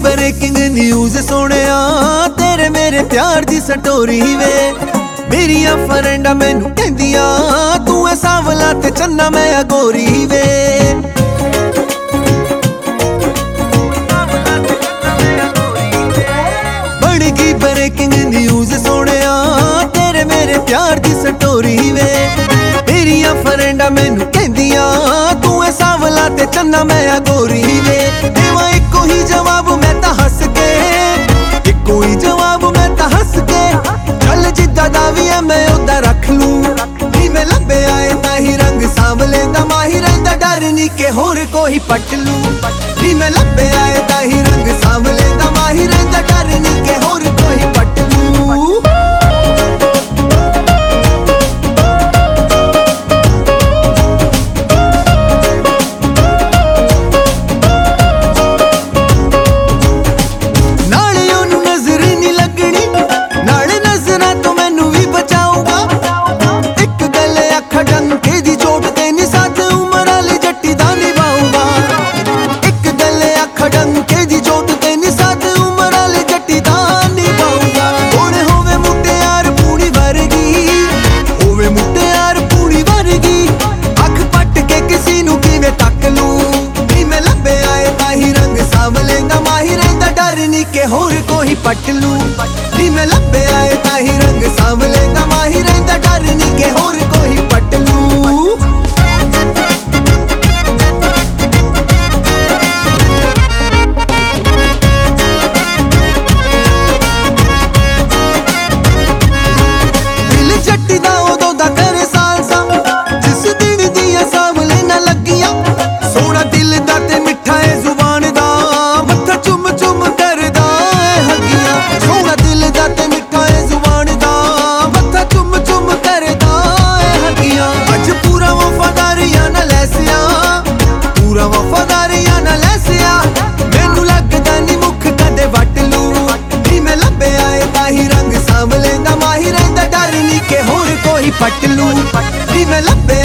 Breaking news Sonia तेरे मेरे प्यार दी स्टोरी वे। मेरिया फ्रेंडा मैनू कहंदियां तू ऐ सांवला ते चन्ना मैं गोरी वे। बन गई ब्रेकिंग न्यूज़ सोनिया तेरे मेरे प्यार दी स्टोरी वे। मेरिया फ्रेंडा मैनू कहंदियां तू ऐ सांवला ते चन्ना मैं गोरी वे। देवा इको ही जवाब मैं तां हस के, इको ही जवाब मैं तां हस के। चल जिद्दां दा वी ऐ मैं उदा रख लूं। जिवें लब्बे आए तां ही रंग सांवले दा माही रहिंदा डर नी के होर कोई पट लूं। जिवें लब्बे आए तां ही रंग सांवले दा माही रहिंदा डर नी के होर कोई पट लूं। के होर कोई पट लूं। जिवें लब्बे आए तां ही रंग सांवले दा माही रहिंदा डर नी के होर कोई पट लूं। दिल जट्टी दा उदों दा करे सालसा जिस दिन दियां सांवले ना लगियां। सोहना दिल दा ते मिठा है जुबान दा मत्था चुम चुम पट लूं। जिवें लब्बे